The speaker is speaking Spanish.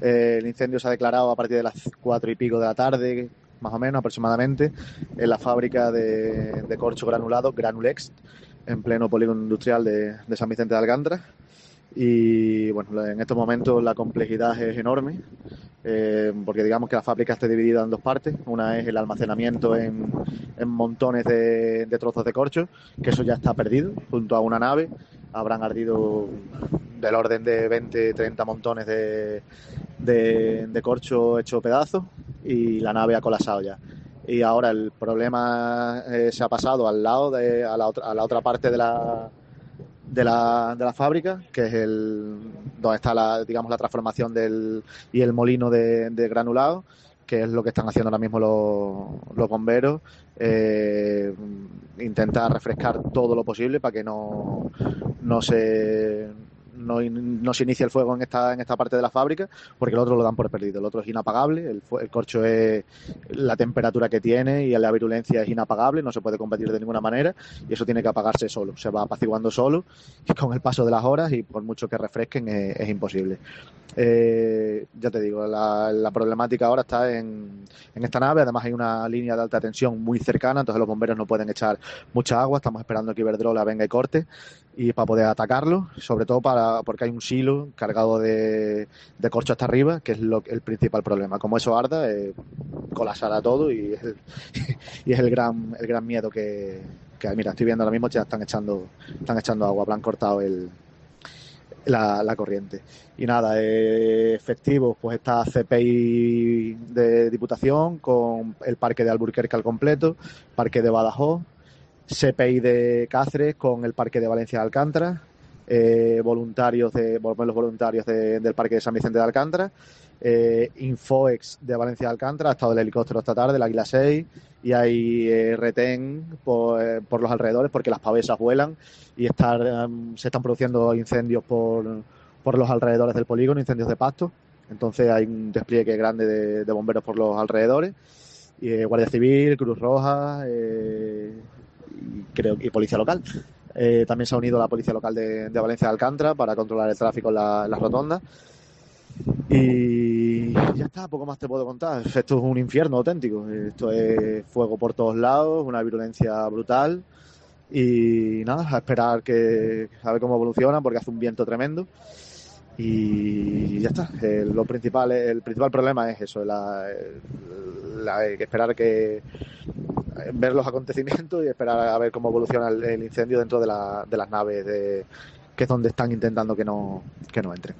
El incendio se ha declarado a partir de las 4:00 de la tarde, más o menos aproximadamente, en la fábrica de corcho granulado, Granulex, en pleno polígono industrial de San Vicente de Alcántara. Y bueno, en estos momentos la complejidad es enorme, porque digamos que la fábrica está dividida en dos partes. Una es el almacenamiento en montones de trozos de corcho, que eso ya está perdido, junto a una nave. Habrán ardido del orden de 20-30 montones de corcho hecho pedazos, y la nave ha colapsado ya. Y ahora el problema se ha pasado al lado a la otra parte de la fábrica, que es donde está digamos, la transformación y el molino de granulado, que es lo que están haciendo ahora mismo los bomberos. Intentar refrescar todo lo posible para que no se inicie el fuego en esta parte de la fábrica, porque el otro lo dan por perdido. El otro es inapagable, el corcho es la temperatura que tiene y la virulencia es inapagable, no se puede combatir de ninguna manera, y eso tiene que apagarse solo, se va apaciguando solo, y con el paso de las horas, y por mucho que refresquen es imposible. Ya te digo, la problemática ahora está en esta nave. Además hay una línea de alta tensión muy cercana, entonces los bomberos no pueden echar mucha agua. Estamos esperando que Iberdrola venga y corte, y para poder atacarlo, sobre todo porque hay un silo cargado de corcho hasta arriba, que es el principal problema. Como eso arda, colapsará todo, y es el gran miedo que hay. Mira, estoy viendo ahora mismo, ya están echando agua, han cortado la corriente. Y nada, efectivos, pues está CPI de Diputación con el parque de Alburquerque al completo, parque de Badajoz, CPI de Cáceres con el parque de Valencia de Alcántara, los voluntarios del parque de San Vicente de Alcántara, Infoex de Valencia de Alcántara. Ha estado el helicóptero esta tarde, el Águila 6, y hay retén por los alrededores, porque las pavesas vuelan y se están produciendo incendios por los alrededores del polígono, incendios de pasto. Entonces hay un despliegue grande de bomberos por los alrededores, y Guardia Civil, Cruz Roja, y policía local. También se ha unido la policía local de Valencia de Alcántara para controlar el tráfico en las rotondas. Y ya está, poco más te puedo contar. Esto es un infierno auténtico. Esto es fuego por todos lados, una virulencia brutal. Y nada, a esperar a ver cómo evoluciona, porque hace un viento tremendo. Y ya está. El principal problema es eso, esperar ver los acontecimientos y esperar a ver cómo evoluciona el incendio dentro de las naves, que es donde están intentando que no entren.